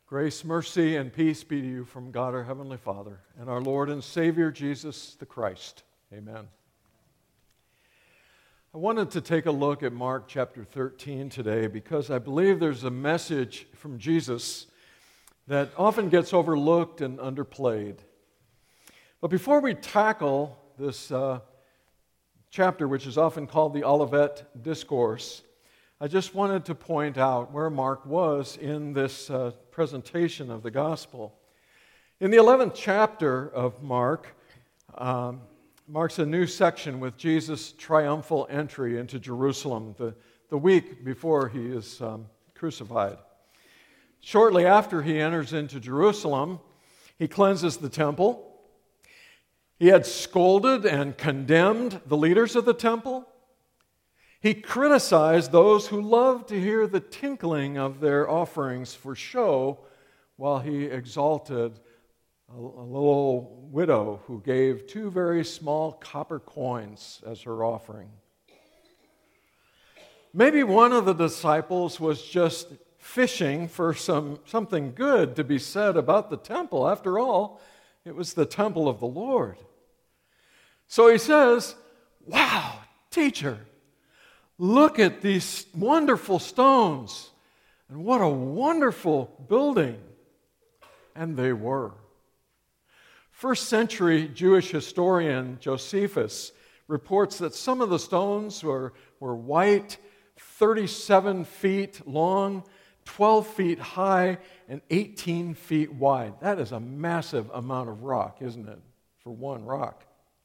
Grace, mercy, and peace be to you from God our Heavenly Father and our Lord and Savior Jesus the Christ. Amen. I wanted to take a look at Mark chapter 13 today because I believe there's a message from Jesus that often gets overlooked and underplayed. But before we tackle this chapter, which is often called the Olivet Discourse, I just wanted to point out where Mark was in this presentation of the gospel. In the 11th chapter of Mark, marks a new section with Jesus' triumphal entry into Jerusalem, the week before he is crucified. Shortly after he enters into Jerusalem, he cleanses the temple. He had scolded and condemned the leaders of the temple. He criticized those who loved to hear the tinkling of their offerings for show, while he exalted a little widow who gave 2 very small copper coins as her offering. Maybe one of the disciples was just fishing for something good to be said about the temple. After all, it was the temple of the Lord. So he says, "Wow, teacher, look at these wonderful stones, and what a wonderful building." And they were. First century Jewish historian Josephus reports that some of the stones were white, 37 feet long, 12 feet high, and 18 feet wide. That is a massive amount of rock, isn't it, for one rock?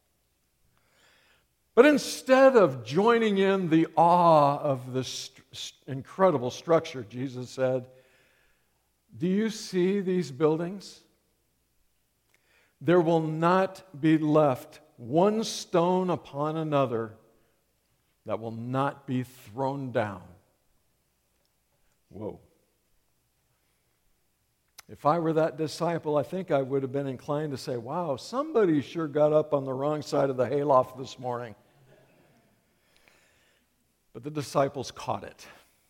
But instead of joining in the awe of this incredible structure, Jesus said, "Do you see these buildings? There will not be left one stone upon another that will not be thrown down." Whoa. If I were that disciple, I think I would have been inclined to say, "Wow, somebody sure got up on the wrong side of the hayloft this morning." But the disciples caught it.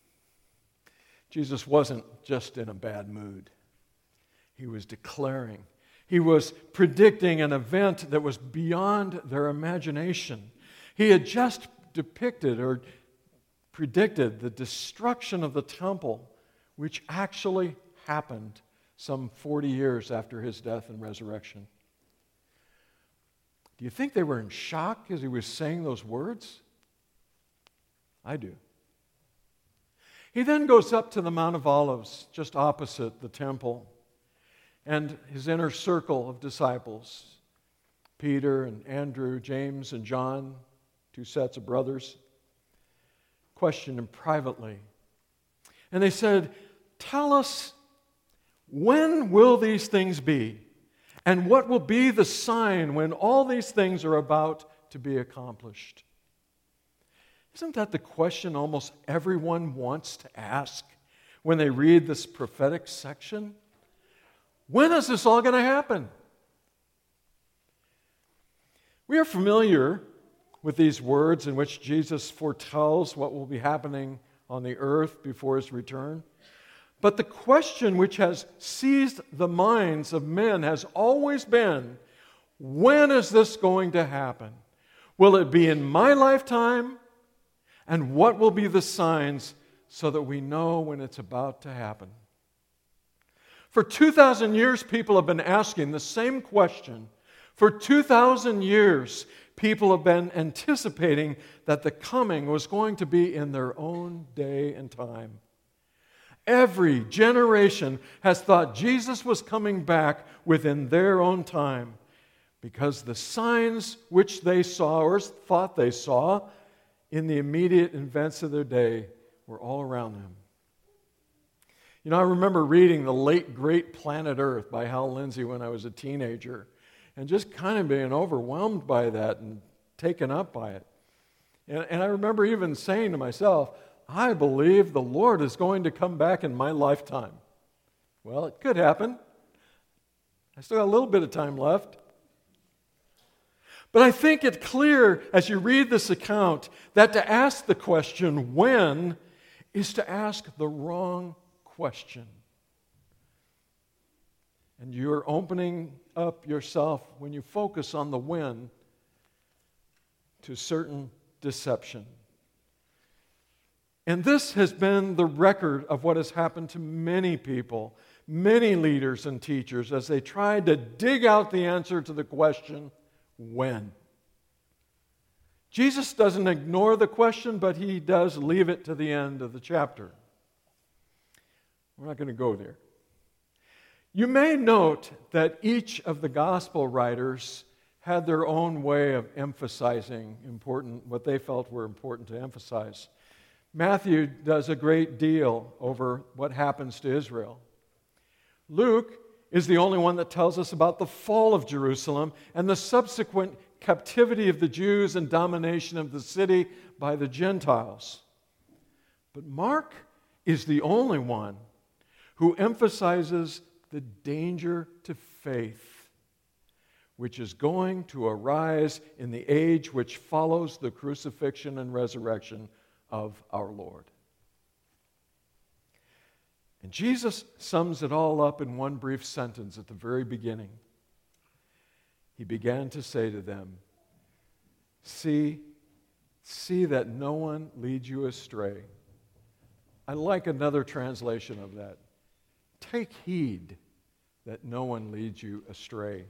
Jesus wasn't just in a bad mood. He was declaring. He was predicting an event that was beyond their imagination. He had just depicted or predicted the destruction of the temple, which actually happened some 40 years after his death and resurrection. Do you think they were in shock as he was saying those words? I do. He then goes up to the Mount of Olives, just opposite the temple, and his inner circle of disciples, Peter and Andrew, James and John, 2 sets of brothers, questioned him privately. And they said, "Tell us, when will these things be? And what will be the sign when all these things are about to be accomplished?" Isn't that the question almost everyone wants to ask when they read this prophetic section? When is this all going to happen? We are familiar with these words in which Jesus foretells what will be happening on the earth before his return. But the question which has seized the minds of men has always been, when is this going to happen? Will it be in my lifetime? And what will be the signs so that we know when it's about to happen? For 2,000 years, people have been asking the same question. For 2,000 years, people have been anticipating that the coming was going to be in their own day and time. Every generation has thought Jesus was coming back within their own time because the signs which they saw or thought they saw in the immediate events of their day were all around them. You know, I remember reading The Late Great Planet Earth by Hal Lindsey when I was a teenager and just kind of being overwhelmed by that and taken up by it. And I remember even saying to myself, I believe the Lord is going to come back in my lifetime. Well, it could happen. I still got a little bit of time left. But I think it's clear as you read this account that to ask the question, when, is to ask the wrong question. And you're opening up yourself, when you focus on the win, to certain deception. And this has been the record of what has happened to many people, many leaders and teachers, as they tried to dig out the answer to the question, when? Jesus doesn't ignore the question, but he does leave it to the end of the chapter. We're not going to go there. You may note that each of the gospel writers had their own way of emphasizing what they felt were important to emphasize. Matthew does a great deal over what happens to Israel. Luke is the only one that tells us about the fall of Jerusalem and the subsequent captivity of the Jews and domination of the city by the Gentiles. But Mark is the only one who emphasizes the danger to faith, which is going to arise in the age which follows the crucifixion and resurrection of our Lord. And Jesus sums it all up in one brief sentence at the very beginning. He began to say to them, See that no one leads you astray. I like another translation of that. Take heed that no one leads you astray.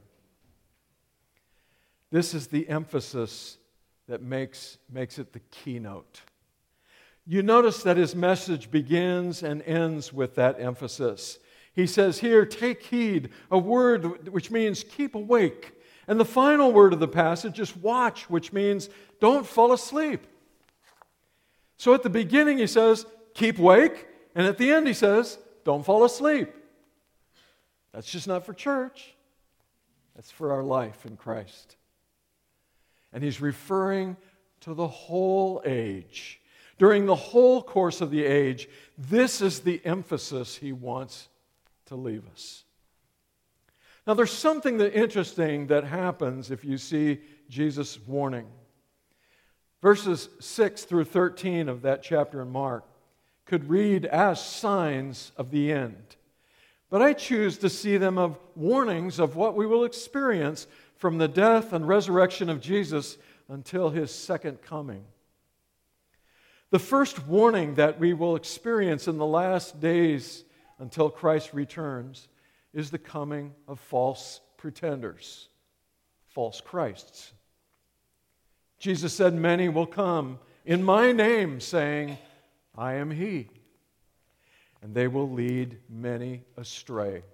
This is the emphasis that makes it the keynote. You notice that his message begins and ends with that emphasis. He says here, take heed, a word which means keep awake. And the final word of the passage is watch, which means don't fall asleep. So at the beginning he says, keep awake, and at the end he says, don't fall asleep. That's just not for church. That's for our life in Christ. And he's referring to the whole age. During the whole course of the age, this is the emphasis he wants to leave us. Now, there's something interesting that happens if you see Jesus' warning. Verses 6 through 13 of that chapter in Mark could read as signs of the end. But I choose to see them as warnings of what we will experience from the death and resurrection of Jesus until his second coming. The first warning that we will experience in the last days until Christ returns is the coming of false pretenders, false Christs. Jesus said, many will come in my name saying, I am he. And they will lead many astray.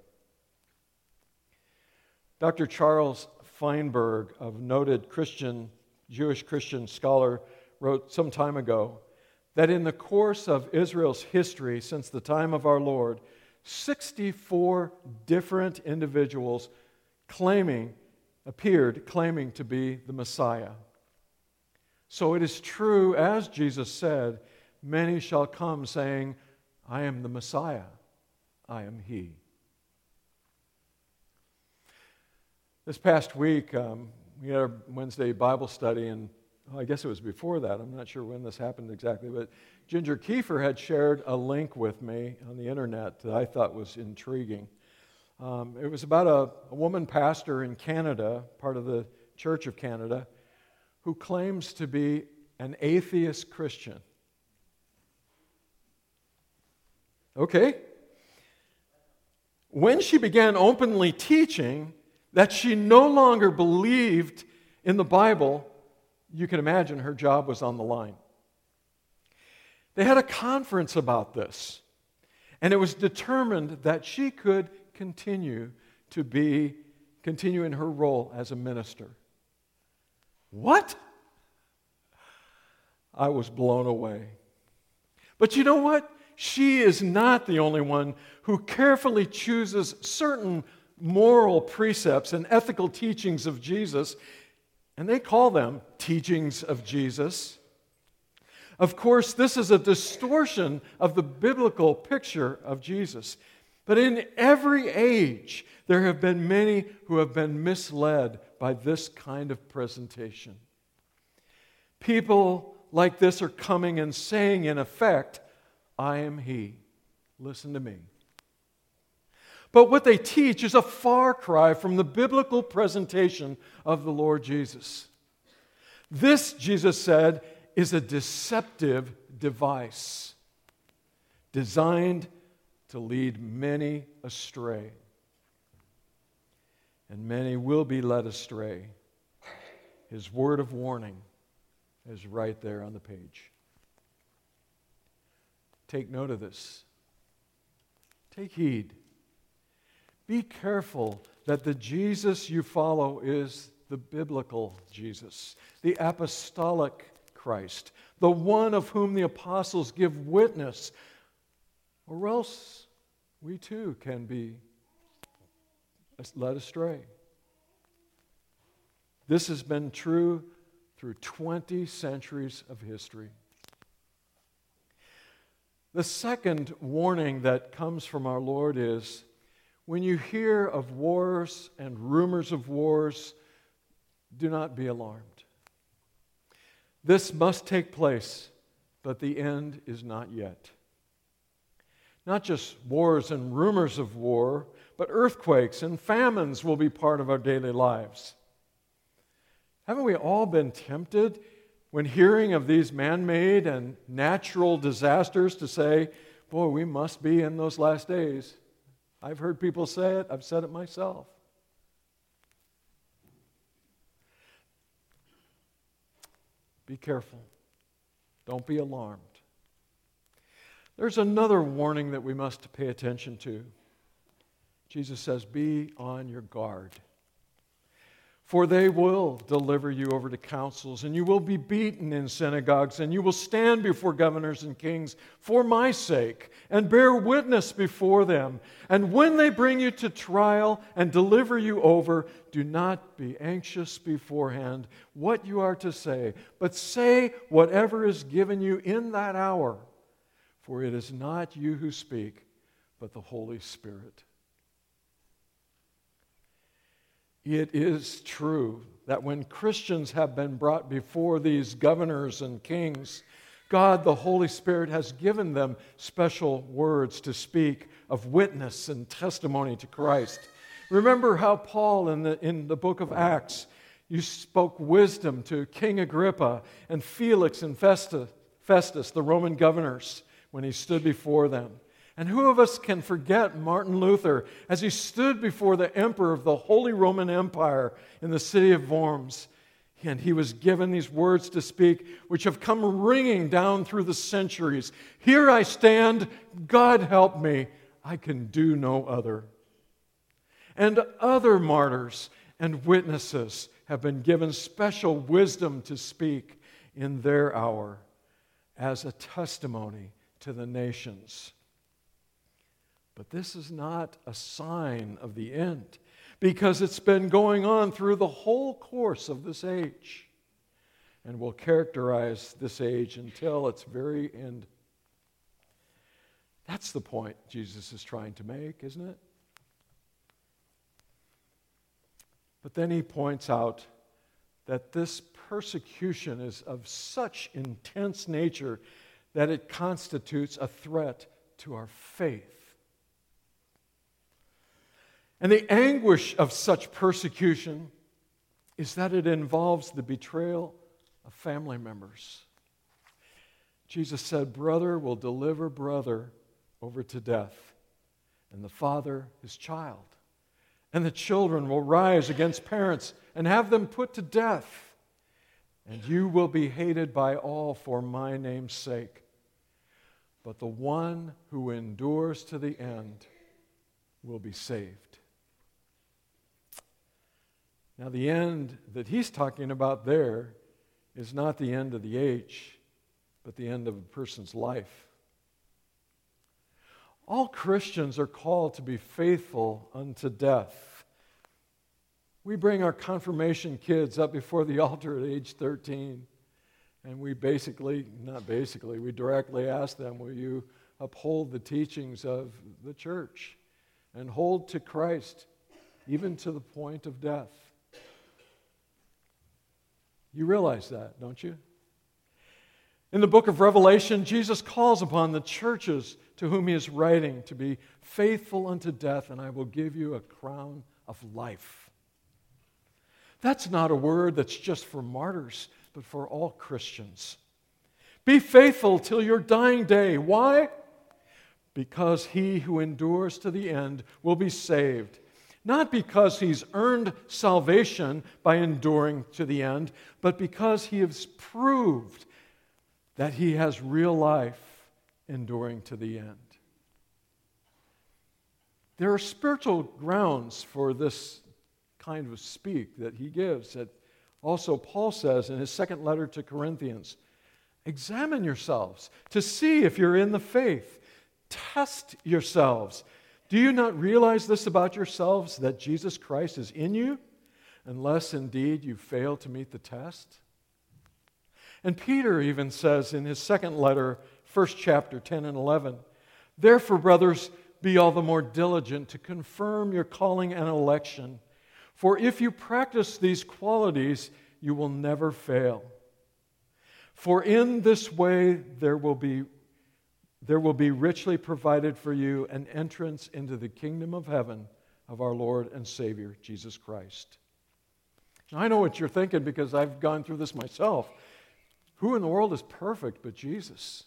Dr. Charles Feinberg, a noted Jewish Christian scholar, wrote some time ago that in the course of Israel's history since the time of our Lord, 64 different individuals appeared claiming to be the Messiah. So it is true, as Jesus said, many shall come saying, I am the Messiah. I am he. This past week, we had our Wednesday Bible study, and I guess it was before that. I'm not sure when this happened exactly, but Ginger Kiefer had shared a link with me on the internet that I thought was intriguing. It was about a woman pastor in Canada, part of the Church of Canada, who claims to be an atheist Christian. Okay. When she began openly teaching that she no longer believed in the Bible, you can imagine her job was on the line. They had a conference about this, and it was determined that she could continue in her role as a minister. What? I was blown away. But you know what? She is not the only one who carefully chooses certain moral precepts and ethical teachings of Jesus, and they call them teachings of Jesus. Of course, this is a distortion of the biblical picture of Jesus. But in every age, there have been many who have been misled by this kind of presentation. People like this are coming and saying, in effect, I am he. Listen to me. But what they teach is a far cry from the biblical presentation of the Lord Jesus. This, Jesus said, is a deceptive device designed to lead many astray. And many will be led astray. His word of warning is right there on the page. Take note of this. Take heed. Be careful that the Jesus you follow is the biblical Jesus, the apostolic Christ, the one of whom the apostles give witness, or else we too can be led astray. This has been true through 20 centuries of history. The second warning that comes from our Lord is, when you hear of wars and rumors of wars, do not be alarmed. This must take place, but the end is not yet. Not just wars and rumors of war, but earthquakes and famines will be part of our daily lives. Haven't we all been tempted when hearing of these man-made and natural disasters to say, boy, we must be in those last days? I've heard people say it. I've said it myself. Be careful. Don't be alarmed. There's another warning that we must pay attention to. Jesus says, be on your guard. For they will deliver you over to councils, and you will be beaten in synagogues, and you will stand before governors and kings for my sake, and bear witness before them. And when they bring you to trial and deliver you over, do not be anxious beforehand what you are to say, but say whatever is given you in that hour. For it is not you who speak, but the Holy Spirit. It is true that when Christians have been brought before these governors and kings, God, the Holy Spirit, has given them special words to speak of witness and testimony to Christ. Remember how Paul in the book of Acts, you spoke wisdom to King Agrippa and Felix and Festus, the Roman governors, when he stood before them. And who of us can forget Martin Luther as he stood before the emperor of the Holy Roman Empire in the city of Worms? And he was given these words to speak, which have come ringing down through the centuries. Here I stand, God help me, I can do no other. And other martyrs and witnesses have been given special wisdom to speak in their hour as a testimony to the nations. But this is not a sign of the end, because it's been going on through the whole course of this age and will characterize this age until its very end. That's the point Jesus is trying to make, isn't it? But then he points out that this persecution is of such intense nature that it constitutes a threat to our faith. And the anguish of such persecution is that it involves the betrayal of family members. Jesus said, brother will deliver brother over to death, and the father his child. And the children will rise against parents and have them put to death. And you will be hated by all for my name's sake. But the one who endures to the end will be saved. Now, the end that he's talking about there is not the end of the age, but the end of a person's life. All Christians are called to be faithful unto death. We bring our confirmation kids up before the altar at age 13, and we directly ask them, will you uphold the teachings of the church and hold to Christ, even to the point of death? You realize that, don't you? In the book of Revelation, Jesus calls upon the churches to whom he is writing to be faithful unto death, and I will give you a crown of life. That's not a word that's just for martyrs, but for all Christians. Be faithful till your dying day. Why? Because he who endures to the end will be saved. Not because he's earned salvation by enduring to the end, but because he has proved that he has real life enduring to the end. There are spiritual grounds for this kind of speak that he gives. That also Paul says in his second letter to Corinthians, examine yourselves to see if you're in the faith. Test yourselves. Do you not realize this about yourselves, that Jesus Christ is in you, unless indeed you fail to meet the test? And Peter even says in his second letter, first chapter, 10 and 11, therefore, brothers, be all the more diligent to confirm your calling and election. For if you practice these qualities, you will never fail. For in this way there will be richly provided for you an entrance into the kingdom of heaven of our Lord and Savior, Jesus Christ. Now, I know what you're thinking because I've gone through this myself. Who in the world is perfect but Jesus?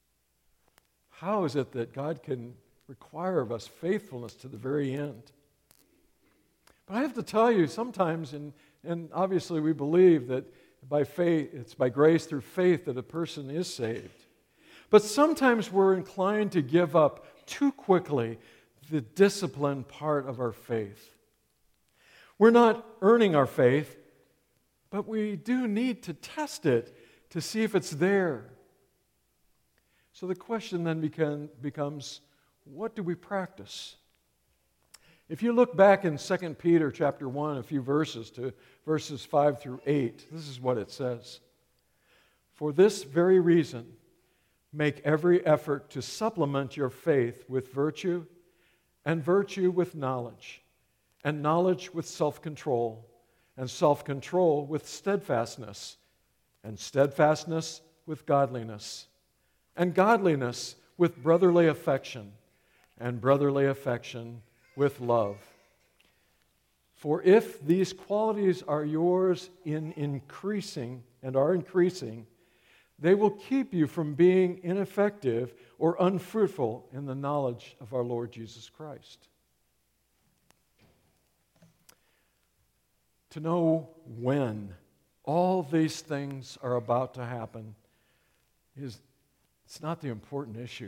How is it that God can require of us faithfulness to the very end? But I have to tell you, sometimes, and obviously we believe that by faith, it's by grace through faith that a person is saved. But sometimes we're inclined to give up too quickly the disciplined part of our faith. We're not earning our faith, but we do need to test it to see if it's there. So the question then becomes, what do we practice? If you look back in 2 Peter chapter 1, a few verses to verses 5 through 8, this is what it says. For this very reason, make every effort to supplement your faith with virtue, and virtue with knowledge, and knowledge with self-control, and self-control with steadfastness, and steadfastness with godliness, and godliness with brotherly affection, and brotherly affection with love. For if these qualities are yours in increasing, and are increasing, they will keep you from being ineffective or unfruitful in the knowledge of our Lord Jesus Christ. To know when all these things are about to happen it's not the important issue.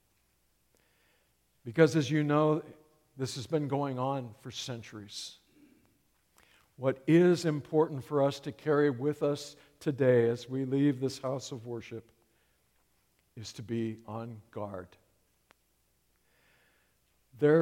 Because as you know, this has been going on for centuries. What is important for us to carry with us today as we leave this house of worship is to be on guard. There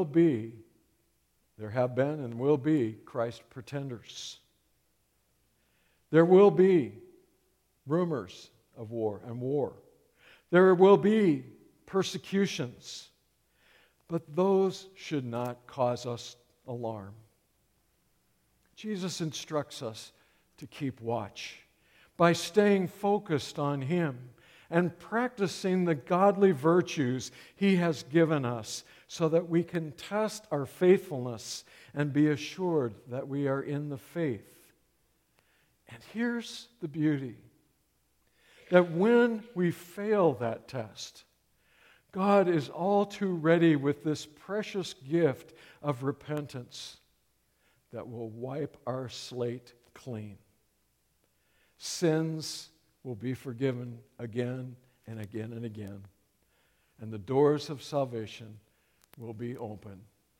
have been and will be Christ pretenders. There will be rumors of war and war. There will be persecutions, but those should not cause us alarm. Jesus instructs us to keep watch by staying focused on Him and practicing the godly virtues He has given us so that we can test our faithfulness and be assured that we are in the faith. And here's the beauty, that when we fail that test, God is all too ready with this precious gift of repentance that will wipe our slate clean. Sins will be forgiven again and again and again, and the doors of salvation will be open.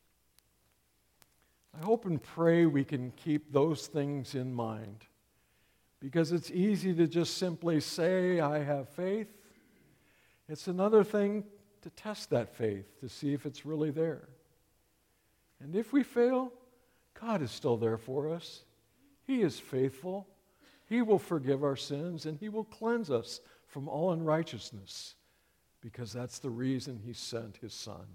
I hope and pray we can keep those things in mind, because it's easy to just simply say, I have faith. It's another thing to test that faith, to see if it's really there. And if we fail, God is still there for us. He is faithful. He will forgive our sins, and He will cleanse us from all unrighteousness, because that's the reason He sent His Son.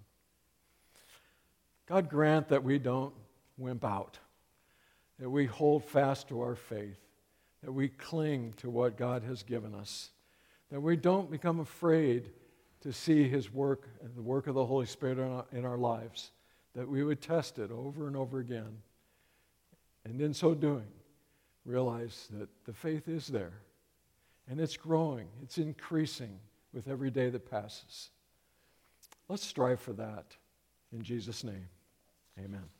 God grant that we don't wimp out, that we hold fast to our faith, that we cling to what God has given us, that we don't become afraid to see His work and the work of the Holy Spirit in our lives, that we would test it over and over again, and in so doing, realize that the faith is there, and it's growing, it's increasing with every day that passes. Let's strive for that in Jesus' name. Amen.